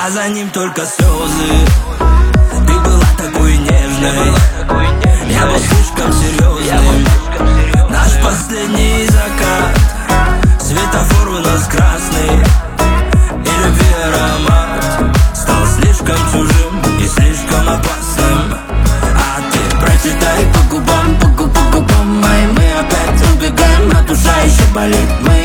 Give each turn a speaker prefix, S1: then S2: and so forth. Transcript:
S1: а за ним только слезы. Ты была такой нежной, я был слишком серьезным. Наш последний закат, светофор у нас красный, и любви аромат стал слишком чужим и слишком опасным. А ты прочитай по губам, по губам моим. Мы опять убегаем, но душа еще болит. Мы